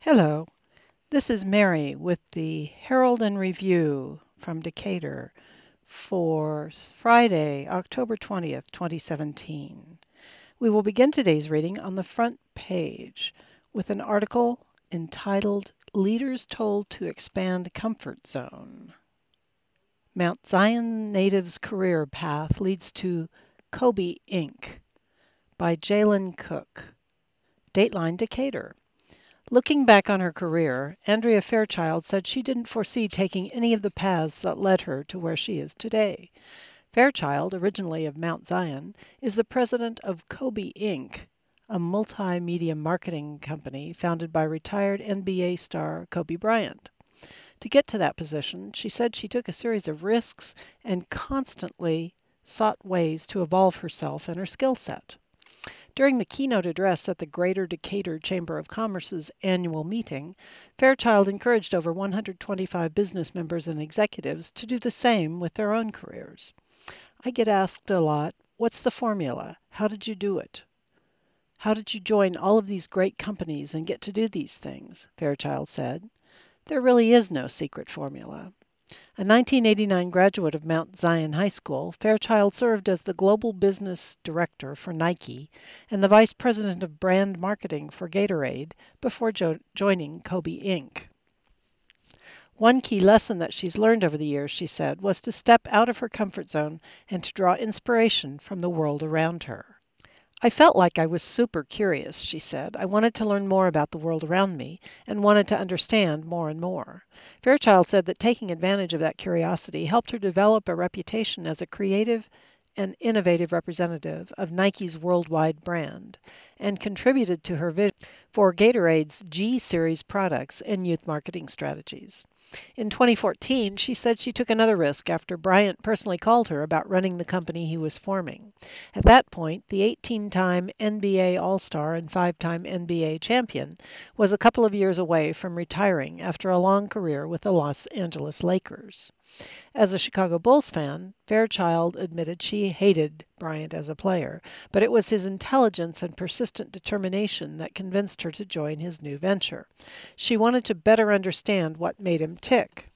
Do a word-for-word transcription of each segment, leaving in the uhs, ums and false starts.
Hello, this is Mary with the Herald and Review from Decatur for Friday, October twentieth, twenty seventeen. We will begin today's reading on the front page with an article entitled Leaders Told to Expand Comfort Zone. Mount Zion Native's Career Path Leads to Kobe Incorporated by Jalen Cook. Dateline Decatur. Looking back on her career, Andrea Fairchild said she didn't foresee taking any of the paths that led her to where she is today. Fairchild, originally of Mount Zion, is the president of Kobe Incorporated, a multimedia marketing company founded by retired N B A star Kobe Bryant. To get to that position, she said she took a series of risks and constantly sought ways to evolve herself and her skill set. During the keynote address at the Greater Decatur Chamber of Commerce's annual meeting, Fairchild encouraged over one hundred twenty-five business members and executives to do the same with their own careers. I get asked a lot, what's the formula? How did you do it? How did you join all of these great companies and get to do these things? Fairchild said. There really is no secret formula. A nineteen eighty-nine graduate of Mount Zion High School, Fairchild served as the global business director for Nike and the vice president of brand marketing for Gatorade before jo- joining Kobe Incorporated. One key lesson that she's learned over the years, she said, was to step out of her comfort zone and to draw inspiration from the world around her. I felt like I was super curious, she said. I wanted to learn more about the world around me and wanted to understand more and more. Fairchild said that taking advantage of that curiosity helped her develop a reputation as a creative and innovative representative of Nike's worldwide brand and contributed to her vision for Gatorade's G-Series products and youth marketing strategies. In twenty fourteen, she said she took another risk after Bryant personally called her about running the company he was forming. At that point, the eighteen-time N B A All-Star and five-time N B A champion was a couple of years away from retiring after a long career with the Los Angeles Lakers. As a Chicago Bulls fan, Fairchild admitted she hated Bryant as a player, but it was his intelligence and persistent determination that convinced her to join his new venture. She wanted to better understand what made him tick.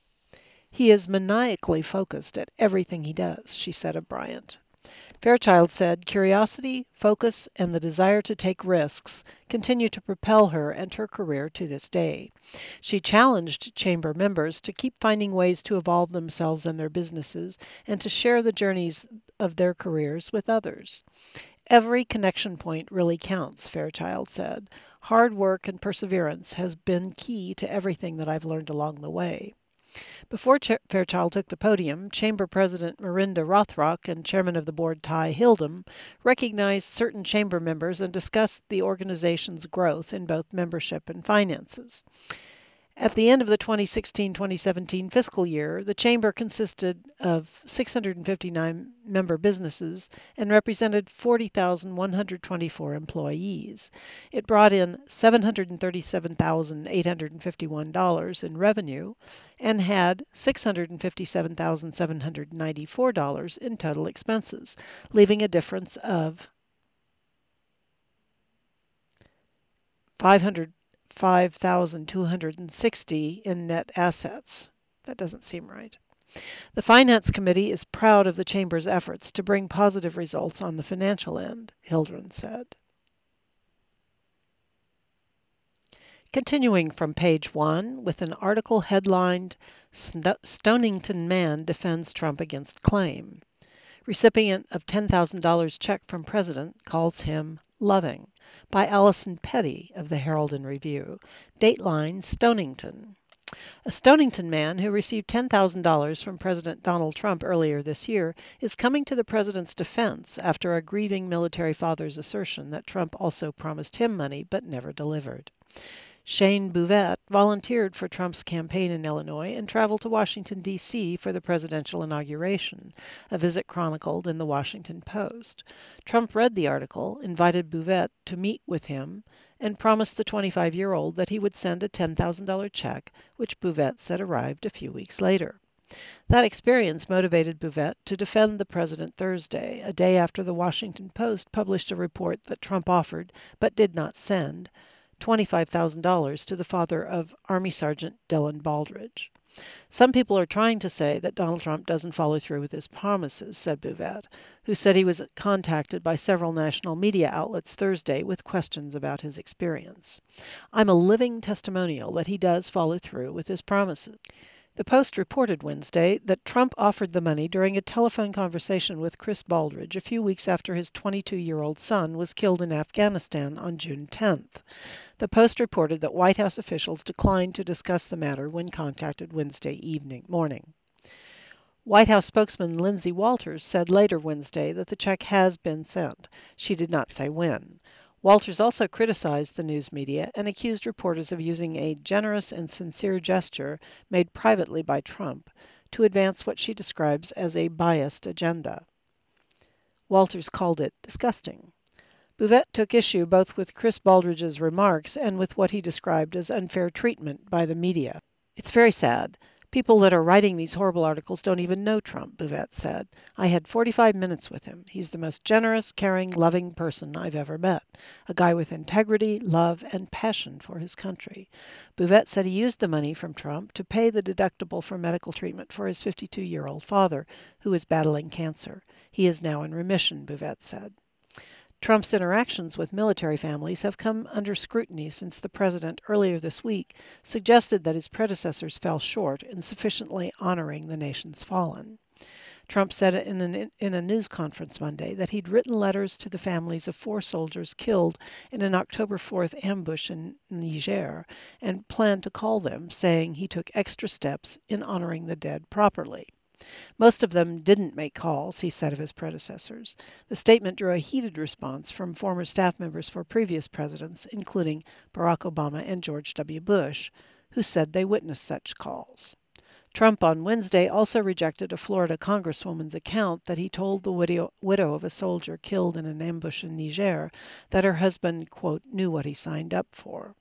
He is maniacally focused at everything he does, she said of Bryant. Fairchild said curiosity, focus, and the desire to take risks continue to propel her and her career to this day. She challenged chamber members to keep finding ways to evolve themselves and their businesses and to share the journeys of their careers with others. Every connection point really counts, Fairchild said. Hard work and perseverance has been key to everything that I've learned along the way. Before Ch- Fairchild took the podium, Chamber President Marinda Rothrock and Chairman of the Board Ty Hildum recognized certain Chamber members and discussed the organization's growth in both membership and finances. At the end of the twenty sixteen twenty seventeen fiscal year, the Chamber consisted of six hundred fifty-nine member businesses and represented forty thousand one hundred twenty-four employees. It brought in seven hundred thirty-seven thousand eight hundred fifty-one dollars in revenue and had six hundred fifty-seven thousand seven hundred ninety-four dollars in total expenses, leaving a difference of five hundred five thousand two hundred sixty in net assets. That doesn't seem right. The Finance Committee is proud of the Chamber's efforts to bring positive results on the financial end, Hildren said. Continuing from page one with an article headlined, Stonington Man Defends Trump Against Claim. Recipient of ten thousand dollars check from President calls him loving, by Allison Petty of the Herald and Review. Dateline, Stonington. A Stonington man who received ten thousand dollars from President Donald Trump earlier this year is coming to the president's defense after a grieving military father's assertion that Trump also promised him money but never delivered. Shane Bouvette volunteered for Trump's campaign in Illinois and traveled to Washington, D C for the presidential inauguration, a visit chronicled in the Washington Post. Trump read the article, invited Bouvette to meet with him, and promised the twenty-five-year-old that he would send a ten thousand dollars check, which Bouvette said arrived a few weeks later. That experience motivated Bouvette to defend the president Thursday, a day after the Washington Post published a report that Trump offered, but did not send, twenty-five thousand dollars to the father of Army Sergeant Dylan Baldridge. Some people are trying to say that Donald Trump doesn't follow through with his promises, said Bouvette, who said he was contacted by several national media outlets Thursday with questions about his experience. I'm a living testimonial that he does follow through with his promises. The Post reported Wednesday that Trump offered the money during a telephone conversation with Chris Baldridge a few weeks after his twenty-two-year-old son was killed in Afghanistan on June tenth. The Post reported that White House officials declined to discuss the matter when contacted Wednesday evening morning. White House spokesman Lindsay Walters said later Wednesday that the check has been sent. She did not say when. Walters also criticized the news media and accused reporters of using a generous and sincere gesture made privately by Trump to advance what she describes as a biased agenda. Walters called it disgusting. Bouvette took issue both with Chris Baldridge's remarks and with what he described as unfair treatment by the media. It's very sad. People that are writing these horrible articles don't even know Trump, Bouvette said. I had forty-five minutes with him. He's the most generous, caring, loving person I've ever met. A guy with integrity, love, and passion for his country. Bouvette said he used the money from Trump to pay the deductible for medical treatment for his fifty-two-year-old father, who is battling cancer. He is now in remission, Bouvette said. Trump's interactions with military families have come under scrutiny since the president earlier this week suggested that his predecessors fell short in sufficiently honoring the nation's fallen. Trump said in, an, in a news conference Monday that he'd written letters to the families of four soldiers killed in an October fourth ambush in Niger and planned to call them, saying he took extra steps in honoring the dead properly. Most of them didn't make calls, he said of his predecessors. The statement drew a heated response from former staff members for previous presidents, including Barack Obama and George W. Bush, who said they witnessed such calls. Trump on Wednesday also rejected a Florida congresswoman's account that he told the widow, widow of a soldier killed in an ambush in Niger that her husband, quote, knew what he signed up for.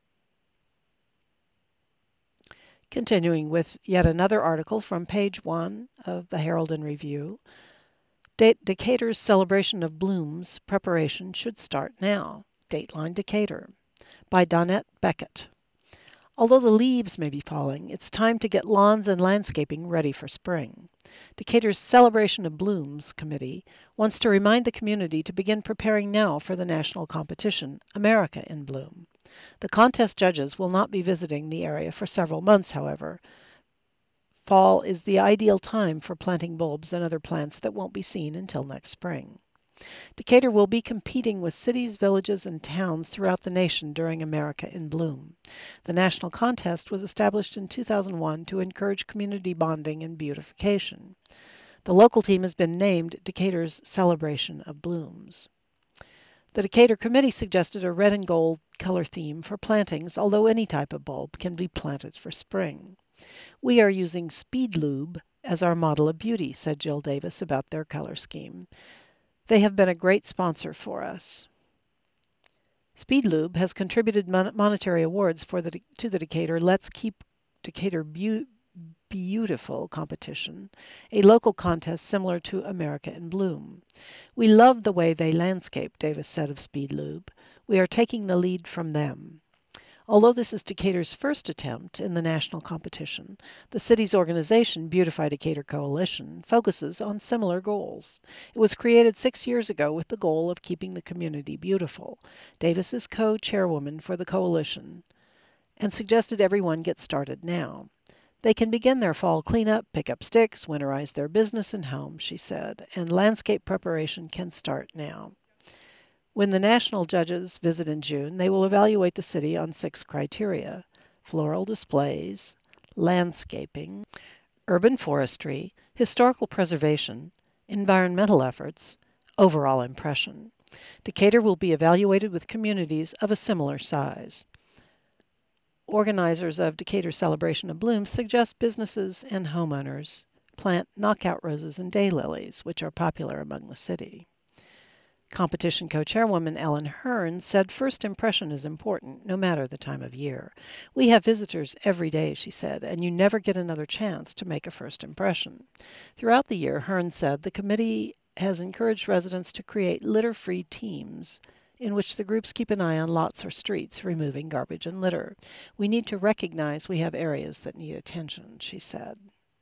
Continuing with yet another article from page one of the Herald and Review, Decatur's celebration of blooms preparation should start now. Dateline Decatur by Donette Beckett. Although the leaves may be falling, it's time to get lawns and landscaping ready for spring. Decatur's Celebration of Blooms Committee wants to remind the community to begin preparing now for the national competition, America in Bloom. The contest judges will not be visiting the area for several months, however. Fall is the ideal time for planting bulbs and other plants that won't be seen until next spring. Decatur will be competing with cities, villages, and towns throughout the nation during America in Bloom. The national contest was established in two thousand one to encourage community bonding and beautification. The local team has been named Decatur's Celebration of Blooms. The Decatur Committee suggested a red and gold color theme for plantings, although any type of bulb can be planted for spring. We are using Speed Lube as our model of beauty, said Jill Davis about their color scheme. They have been a great sponsor for us. Speed Lube has contributed mon- monetary awards for the, to the Decatur Let's Keep Decatur Be- Beautiful competition, a local contest similar to America in Bloom. We love the way they landscape, Davis said of Speed Lube. We are taking the lead from them. Although this is Decatur's first attempt in the national competition, the city's organization, Beautify Decatur Coalition, focuses on similar goals. It was created six years ago with the goal of keeping the community beautiful. Davis is co-chairwoman for the coalition and suggested everyone get started now. They can begin their fall cleanup, pick up sticks, winterize their business and home, she said, and landscape preparation can start now. When the national judges visit in June, they will evaluate the city on six criteria: floral displays, landscaping, urban forestry, historical preservation, environmental efforts, overall impression. Decatur will be evaluated with communities of a similar size. Organizers of Decatur Celebration of Blooms suggest businesses and homeowners plant knockout roses and daylilies, which are popular among the city. Competition co-chairwoman Ellen Hearn said first impression is important, no matter the time of year. We have visitors every day, she said, and you never get another chance to make a first impression. Throughout the year, Hearn said the committee has encouraged residents to create litter-free teams in which the groups keep an eye on lots or streets, removing garbage and litter. We need to recognize we have areas that need attention, she said.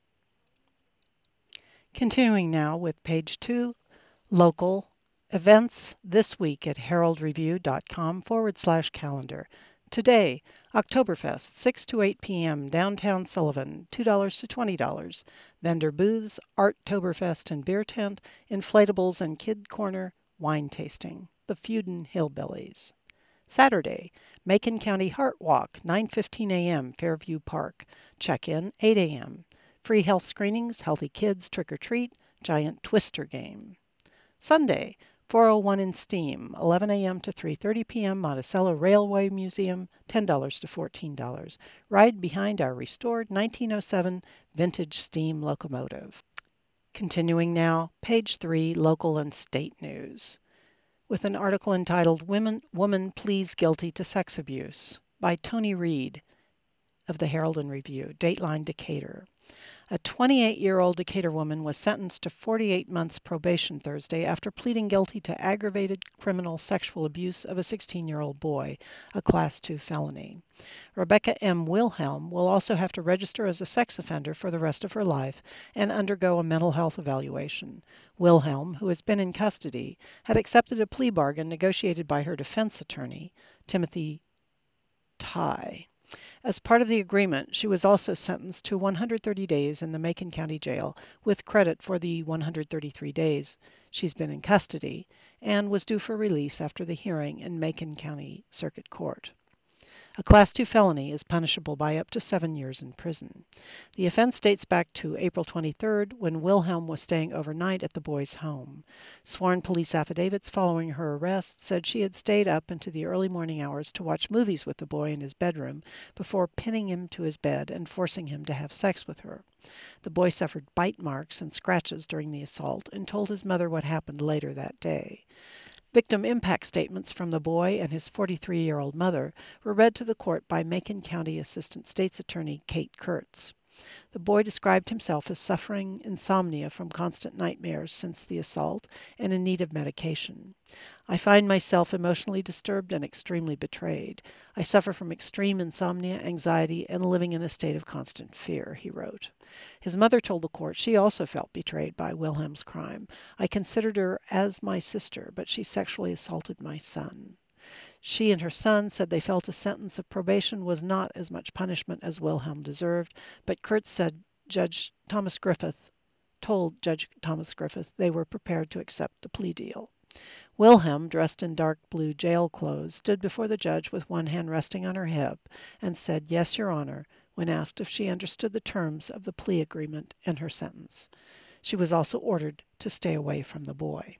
Continuing now with page two, local events this week at heraldreview.com forward slash calendar. Today, Oktoberfest, six to eight p.m., downtown Sullivan, two dollars to twenty dollars. Vendor booths, Arttoberfest and beer tent, inflatables and kid corner, wine tasting. The Feuden Hillbillies. Saturday, Macon County Heart Walk, nine fifteen a.m., Fairview Park. Check-in, eight a.m. Free health screenings, healthy kids, trick-or-treat, giant twister game. Sunday, four oh one in Steam, eleven a.m. to three thirty p.m., Monticello Railway Museum, ten dollars to fourteen dollars. Ride behind our restored nineteen oh seven vintage steam locomotive. Continuing now, page three, local and state news, with an article entitled Women, Woman Pleads Guilty to Sex Abuse by Tony Reed of the Herald and Review, Dateline Decatur. A twenty-eight-year-old Decatur woman was sentenced to forty-eight months probation Thursday after pleading guilty to aggravated criminal sexual abuse of a sixteen-year-old boy, a Class two felony. Rebecca M. Wilhelm will also have to register as a sex offender for the rest of her life and undergo a mental health evaluation. Wilhelm, who has been in custody, had accepted a plea bargain negotiated by her defense attorney, Timothy Tye. As part of the agreement, she was also sentenced to one hundred thirty days in the Macon County Jail, with credit for the one hundred thirty-three days she's been in custody, and was due for release after the hearing in Macon County Circuit Court. A Class two felony is punishable by up to seven years in prison. The offense dates back to April twenty-third, when Wilhelm was staying overnight at the boy's home. Sworn police affidavits following her arrest said she had stayed up into the early morning hours to watch movies with the boy in his bedroom before pinning him to his bed and forcing him to have sex with her. The boy suffered bite marks and scratches during the assault and told his mother what happened later that day. Victim impact statements from the boy and his forty-three-year-old mother were read to the court by Macon County Assistant State's Attorney Kate Kurtz. The boy described himself as suffering insomnia from constant nightmares since the assault and in need of medication. I find myself emotionally disturbed and extremely betrayed. I suffer from extreme insomnia, anxiety, and living in a state of constant fear, he wrote. His mother told the court she also felt betrayed by Wilhelm's crime. I considered her as my sister, but she sexually assaulted my son. She and her son said they felt a sentence of probation was not as much punishment as Wilhelm deserved, but Kurtz said Judge Thomas Griffith told Judge Thomas Griffith they were prepared to accept the plea deal. Wilhelm, dressed in dark blue jail clothes, stood before the judge with one hand resting on her hip and said, "Yes, Your Honor," when asked if she understood the terms of the plea agreement and her sentence. She was also ordered to stay away from the boy.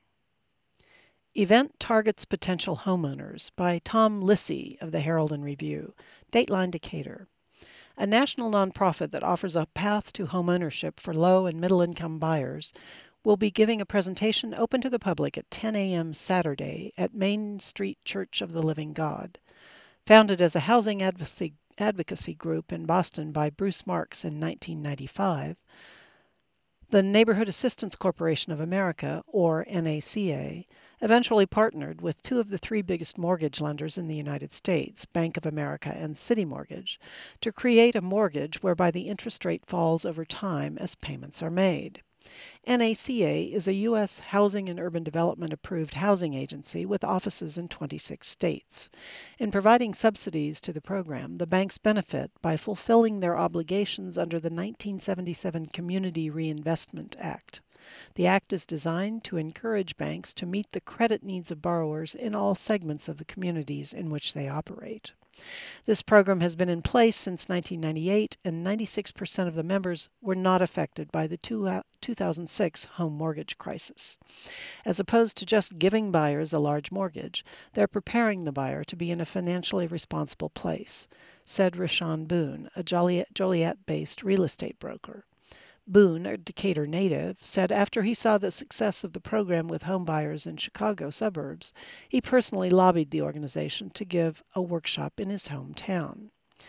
Event Targets Potential Homeowners by Tom Lissy of the Herald and Review, Dateline Decatur. A national nonprofit that offers a path to homeownership for low and middle-income buyers will be giving a presentation open to the public at ten a.m. Saturday at Main Street Church of the Living God. Founded as a housing advocacy, advocacy group in Boston by Bruce Marks in nineteen ninety-five, the Neighborhood Assistance Corporation of America, or N A C A, eventually partnered with two of the three biggest mortgage lenders in the United States, Bank of America and City Mortgage, to create a mortgage whereby the interest rate falls over time as payments are made. N A C A is a U S Housing and Urban Development approved housing agency with offices in twenty-six states. In providing subsidies to the program, the banks benefit by fulfilling their obligations under the nineteen seventy-seven Community Reinvestment Act. The act is designed to encourage banks to meet the credit needs of borrowers in all segments of the communities in which they operate. This program has been in place since nineteen ninety-eight, and ninety-six percent of the members were not affected by the two thousand six home mortgage crisis. As opposed to just giving buyers a large mortgage, they're preparing the buyer to be in a financially responsible place, said Rashawn Boone, a Joliet-based real estate broker. Boone, a Decatur native, said after he saw the success of the program with home buyers in Chicago suburbs, he personally lobbied the organization to give a workshop in his hometown.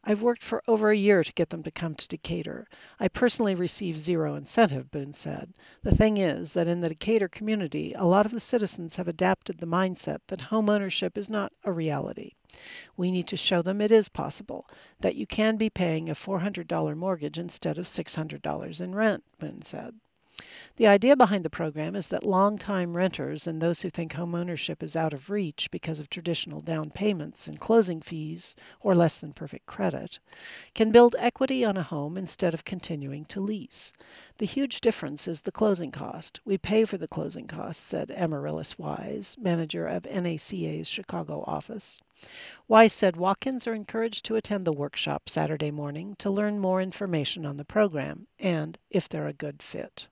I've worked for over a year to get them to come to Decatur. I personally receive zero incentive, Boone said. The thing is that in the Decatur community, a lot of the citizens have adapted the mindset that home ownership is not a reality. We need to show them it is possible, that you can be paying a four hundred dollars mortgage instead of six hundred dollars in rent, Boone said. The idea behind the program is that long-time renters and those who think homeownership is out of reach because of traditional down payments and closing fees or less than perfect credit can build equity on a home instead of continuing to lease. The huge difference is the closing cost. We pay for the closing costs, said Amaryllis Wise, manager of N A C A's Chicago office. Wise said walk-ins are encouraged to attend the workshop Saturday morning to learn more information on the program and if they're a good fit.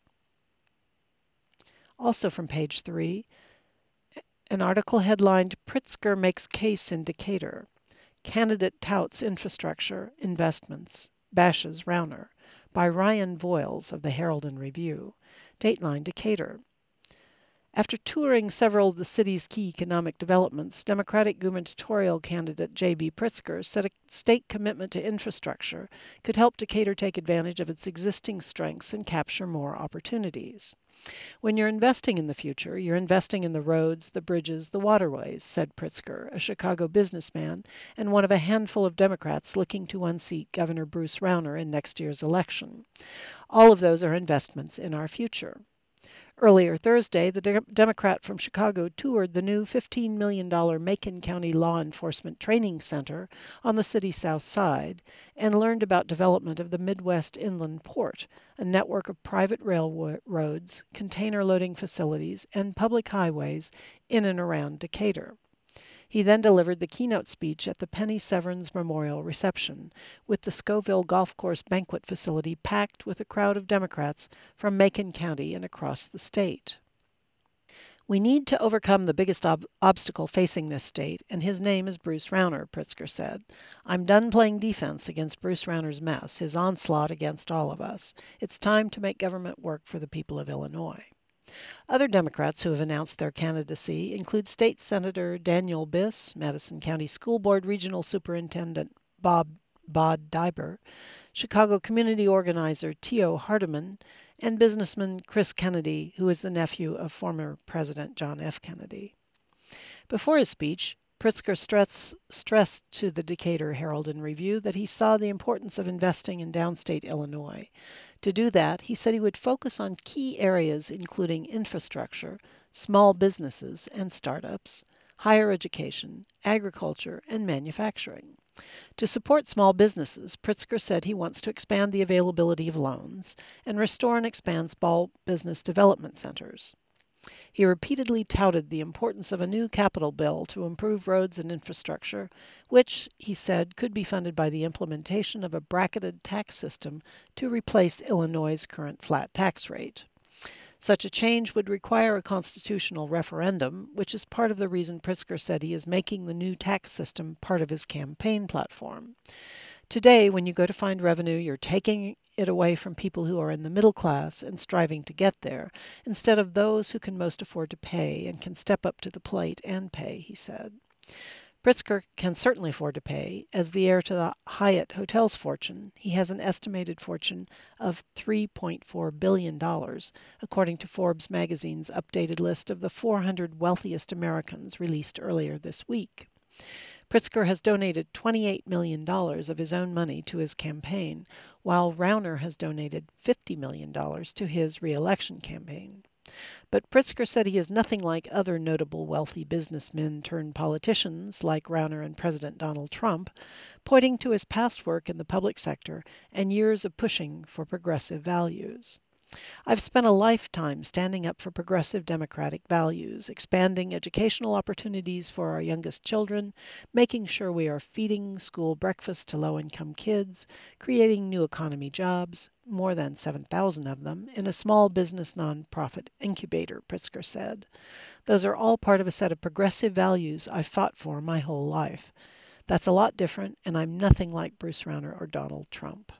Also from page three, an article headlined, Pritzker Makes Case in Decatur. Candidate Touts Infrastructure Investments, Bashes Rauner, by Ryan Voiles of the Herald and Review. Dateline Decatur. After touring several of the city's key economic developments, Democratic gubernatorial candidate J B Pritzker said a state commitment to infrastructure could help Decatur take advantage of its existing strengths and capture more opportunities. When you're investing in the future, you're investing in the roads, the bridges, the waterways, said Pritzker, a Chicago businessman and one of a handful of Democrats looking to unseat Governor Bruce Rauner in next year's election. All of those are investments in our future. Earlier Thursday, the de- Democrat from Chicago toured the new fifteen million dollars Macon County Law Enforcement Training Center on the city's south side and learned about development of the Midwest Inland Port, a network of private railroads, container loading facilities, and public highways in and around Decatur. He then delivered the keynote speech at the Penny Severns Memorial Reception, with the Scoville Golf Course banquet facility packed with a crowd of Democrats from Macon County and across the state. We need to overcome the biggest ob- obstacle facing this state, and his name is Bruce Rauner, Pritzker said. I'm done playing defense against Bruce Rauner's mess, his onslaught against all of us. It's time to make government work for the people of Illinois. Other Democrats who have announced their candidacy include State Senator Daniel Biss, Madison County School Board Regional Superintendent Bob Bod Diber, Chicago community organizer Tio Hardiman, and businessman Chris Kennedy, who is the nephew of former President John F. Kennedy. Before his speech, Pritzker stress, stressed to the Decatur Herald and Review that he saw the importance of investing in downstate Illinois. To do that, he said he would focus on key areas including infrastructure, small businesses and startups, higher education, agriculture, and manufacturing. To support small businesses, Pritzker said he wants to expand the availability of loans and restore and expand small business development centers. He repeatedly touted the importance of a new capital bill to improve roads and infrastructure, which, he said, could be funded by the implementation of a bracketed tax system to replace Illinois' current flat tax rate. Such a change would require a constitutional referendum, which is part of the reason Pritzker said he is making the new tax system part of his campaign platform. Today, when you go to find revenue, you're taking it away from people who are in the middle class and striving to get there, instead of those who can most afford to pay and can step up to the plate and pay, he said. Pritzker can certainly afford to pay. As the heir to the Hyatt Hotels fortune, he has an estimated fortune of three point four billion dollars, according to Forbes magazine's updated list of the four hundred wealthiest Americans released earlier this week. Pritzker has donated twenty-eight million dollars of his own money to his campaign, while Rauner has donated fifty million dollars to his re-election campaign. But Pritzker said he is nothing like other notable wealthy businessmen turned politicians like Rauner and President Donald Trump, pointing to his past work in the public sector and years of pushing for progressive values. I've spent a lifetime standing up for progressive democratic values, expanding educational opportunities for our youngest children, making sure we are feeding school breakfast to low-income kids, creating new economy jobs, more than seven thousand of them, in a small business nonprofit incubator, Pritzker said. Those are all part of a set of progressive values I've fought for my whole life. That's a lot different, and I'm nothing like Bruce Rauner or Donald Trump.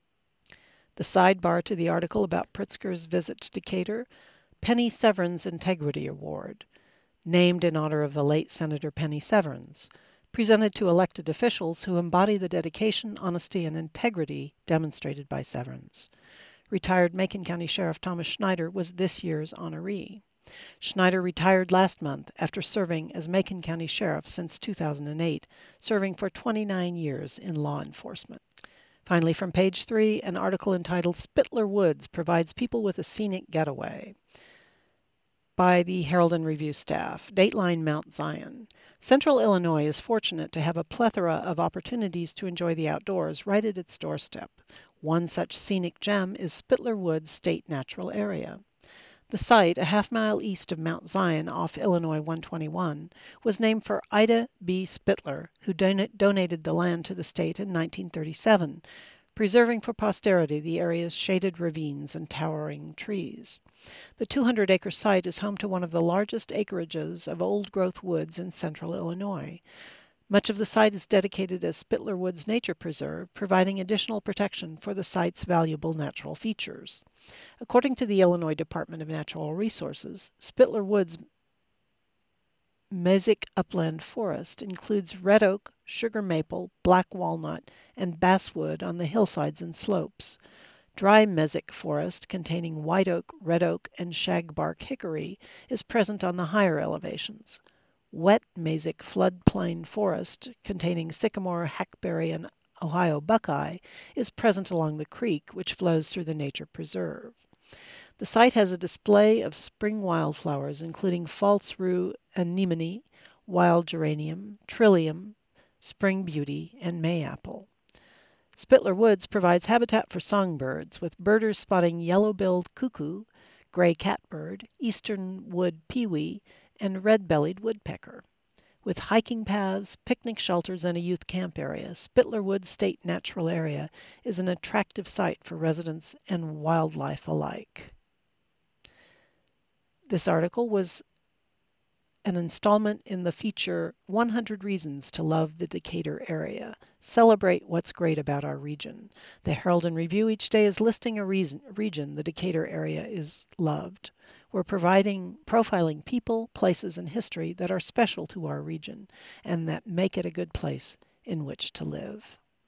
The sidebar to the article about Pritzker's visit to Decatur, Penny Severns Integrity Award, named in honor of the late Senator Penny Severns. presented to elected officials who embody the dedication, honesty, and integrity demonstrated by Severns. Retired Macon County Sheriff Thomas Schneider was this year's honoree. Schneider retired last month after serving as Macon County Sheriff since two thousand eight, serving for twenty-nine years in law enforcement. Finally, from page three, an article entitled Spittler Woods Provides People with a Scenic Getaway by the Herald and Review staff. Dateline Mount Zion. Central Illinois is fortunate to have a plethora of opportunities to enjoy the outdoors right at its doorstep. One such scenic gem is Spittler Woods State Natural Area. The site, a half mile east of Mount Zion off Illinois one twenty-one, was named for Ida B. Spittler, who don- donated the land to the state in nineteen thirty-seven, preserving for posterity the area's shaded ravines and towering trees. The two hundred acre site is home to one of the largest acreages of old-growth woods in central Illinois. Much of the site is dedicated as Spittler Woods Nature Preserve, providing additional protection for the site's valuable natural features. According to the Illinois Department of Natural Resources, Spittler Woods Mesic Upland Forest includes red oak, sugar maple, black walnut, and basswood on the hillsides and slopes. Dry mesic forest containing white oak, red oak, and shagbark hickory is present on the higher elevations. Wet mesic floodplain forest containing sycamore, hackberry, and Ohio buckeye is present along the creek, which flows through the nature preserve. The site has a display of spring wildflowers, including false rue anemone, wild geranium, trillium, spring beauty, and mayapple. Spittler Woods provides habitat for songbirds, with birders spotting yellow-billed cuckoo, gray catbird, eastern wood pewee, and red-bellied woodpecker. With hiking paths, picnic shelters, and a youth camp area, Spittler Woods State Natural Area is an attractive site for residents and wildlife alike. This article was an installment in the feature one hundred Reasons to Love the Decatur Area. Celebrate what's great about our region. The Herald and Review each day is listing a reason, region the Decatur area is loved. We're providing, profiling people, places, and history that are special to our region and that make it a good place in which to live.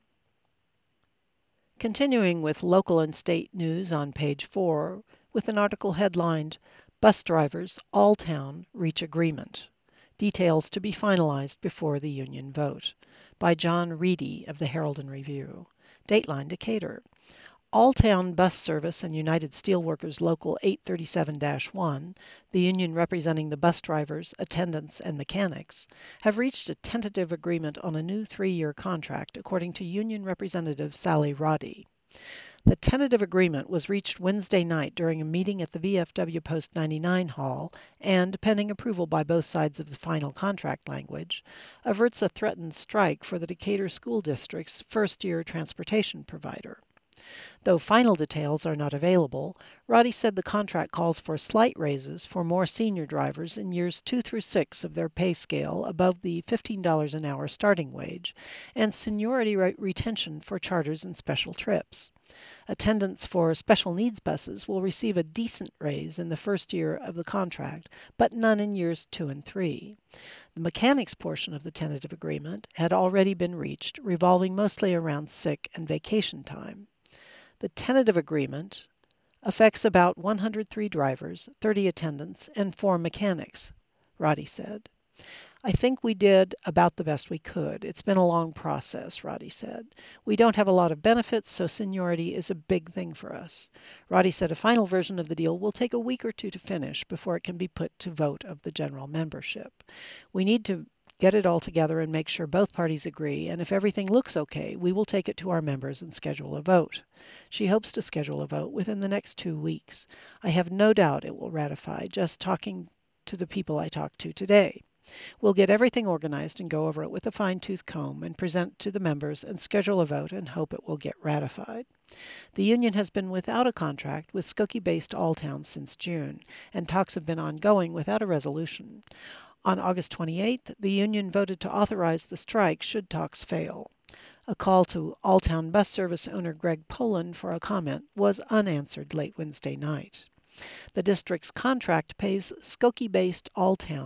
Continuing with local and state news on page four with an article headlined, Bus Drivers, Alltown Reach Agreement. Details to be finalized before the union vote. By John Reedy of the Herald and Review. Dateline Decatur. Alltown Bus Service and United Steelworkers Local eight thirty-seven dash one, the union representing the bus drivers, attendants, and mechanics, have reached a tentative agreement on a new three-year contract, according to union representative Sally Roddy. The tentative agreement was reached Wednesday night during a meeting at the V F W Post ninety-nine Hall and, pending approval by both sides of the final contract language, averts a threatened strike for the Decatur School District's first-year transportation provider. Though final details are not available, Roddy said the contract calls for slight raises for more senior drivers in years two through six of their pay scale above the fifteen dollars an hour starting wage, and seniority re- retention for charters and special trips. Attendants for special needs buses will receive a decent raise in the first year of the contract, but none in years two and three. The mechanics portion of the tentative agreement had already been reached, revolving mostly around sick and vacation time. The tentative agreement affects about one hundred three drivers, thirty attendants, and four mechanics, Roddy said. I think we did about the best we could. It's been a long process, Roddy said. We don't have a lot of benefits, so seniority is a big thing for us. Roddy said a final version of the deal will take a week or two to finish before it can be put to vote of the general membership. We need to get it all together and make sure both parties agree, and if everything looks okay, we will take it to our members and schedule a vote. She hopes to schedule a vote within the next two weeks. I have no doubt it will ratify, just talking to the people I talked to today. We'll get everything organized and go over it with a fine-tooth comb and present to the members and schedule a vote and hope it will get ratified. The union has been without a contract with Skokie-based Alltown since June, and talks have been ongoing without a resolution. On August twenty-eighth, the union voted to authorize the strike should talks fail. A call to Alltown bus service owner Greg Poland for a comment was unanswered late Wednesday night. The district's contract pays Skokie-based Alltown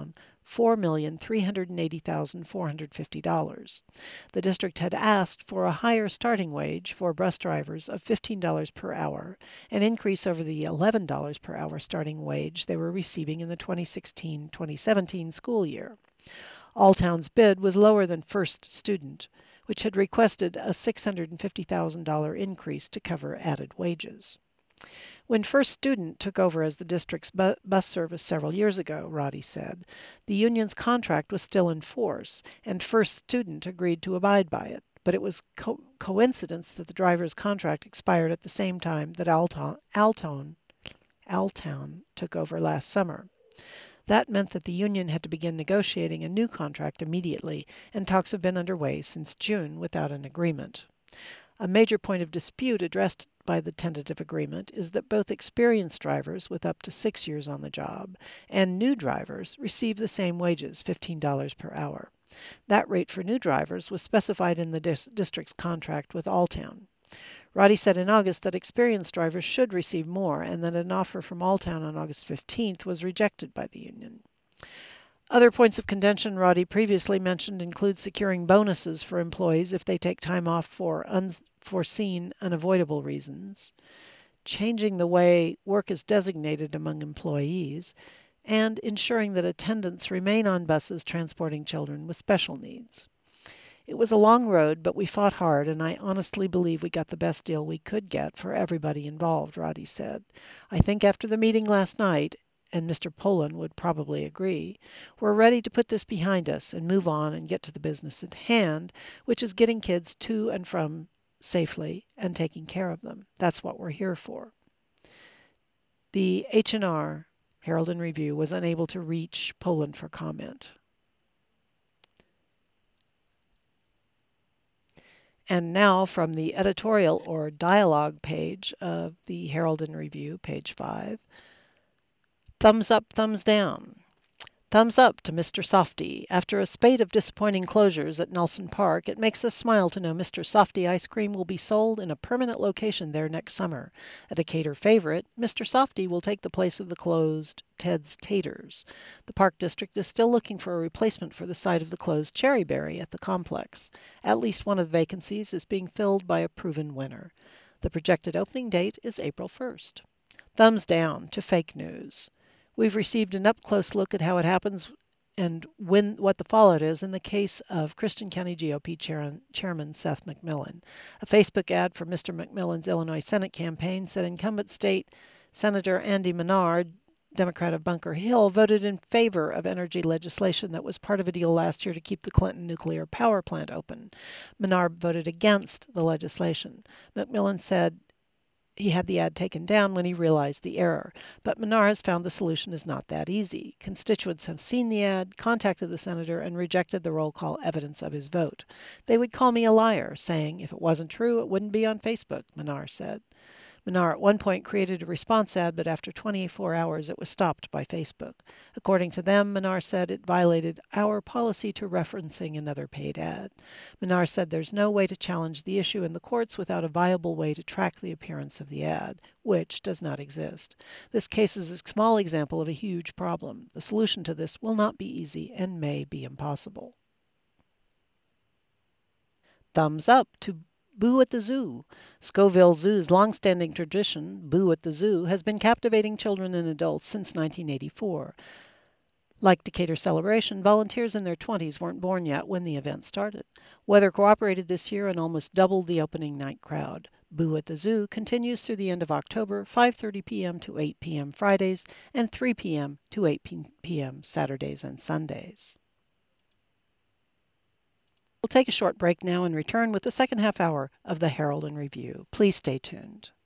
four million three hundred eighty thousand four hundred fifty dollars. The district had asked for a higher starting wage for bus drivers of fifteen dollars per hour, an increase over the eleven dollars per hour starting wage they were receiving in the twenty sixteen twenty seventeen school year. Alltown's bid was lower than First Student, which had requested a six hundred fifty thousand dollars increase to cover added wages. When First Student took over as the district's bu- bus service several years ago, Roddy said, the union's contract was still in force, and First Student agreed to abide by it. But it was co- coincidence that the driver's contract expired at the same time that Alton, Alton, Alltown took over last summer. That meant that the union had to begin negotiating a new contract immediately, and talks have been underway since June without an agreement. A major point of dispute addressed by the tentative agreement is that both experienced drivers with up to six years on the job and new drivers receive the same wages, fifteen dollars per hour. That rate for new drivers was specified in the dis- district's contract with Alltown. Roddy said in August that experienced drivers should receive more, and that an offer from Alltown on August fifteenth was rejected by the union. Other points of contention Roddy previously mentioned include securing bonuses for employees if they take time off for unforeseen, unavoidable reasons, changing the way work is designated among employees, and ensuring that attendants remain on buses transporting children with special needs. It was a long road, but we fought hard, and I honestly believe we got the best deal we could get for everybody involved, Roddy said. I think after the meeting last night, and Mister Poland would probably agree, we're ready to put this behind us and move on and get to the business at hand, which is getting kids to and from safely and taking care of them. That's what we're here for. The H and R, Herald and Review, was unable to reach Poland for comment. And now from the editorial or dialogue page of the Herald and Review, page five, thumbs up, thumbs down. Thumbs up to Mister Softy. After a spate of disappointing closures at Nelson Park, it makes us smile to know Mister Softy ice cream will be sold in a permanent location there next summer. A Decatur favorite, Mister Softy will take the place of the closed Ted's Taters. The Park District is still looking for a replacement for the site of the closed Cherryberry at the complex. At least one of the vacancies is being filled by a proven winner. The projected opening date is April first. Thumbs down to fake news. We've received an up-close look at how it happens and when what the fallout is in the case of Christian County G O P chair, Chairman Seth McMillan. A Facebook ad for Mister McMillan's Illinois Senate campaign said incumbent state Senator Andy Menard, Democrat of Bunker Hill, voted in favor of energy legislation that was part of a deal last year to keep the Clinton nuclear power plant open. Menard voted against the legislation. McMillan said he had the ad taken down when he realized the error. But Menard has found the solution is not that easy. Constituents have seen the ad, contacted the senator, and rejected the roll call evidence of his vote. They would call me a liar, saying if it wasn't true, it wouldn't be on Facebook, Menard said. Menard at one point created a response ad, but after twenty-four hours it was stopped by Facebook. According to them, Menard said it violated our policy to referencing another paid ad. Menard said there's no way to challenge the issue in the courts without a viable way to track the appearance of the ad, which does not exist. This case is a small example of a huge problem. The solution to this will not be easy and may be impossible. Thumbs up to Boo at the Zoo. Scoville Zoo's long-standing tradition, Boo at the Zoo, has been captivating children and adults since nineteen eighty-four. Like Decatur Celebration, volunteers in their twenties weren't born yet when the event started. Weather cooperated this year and almost doubled the opening night crowd. Boo at the Zoo continues through the end of October, five thirty p.m. to eight p.m. Fridays and three p.m. to eight p.m. Saturdays and Sundays. We'll take a short break now and return with the second half hour of the Herald and Review. Please stay tuned.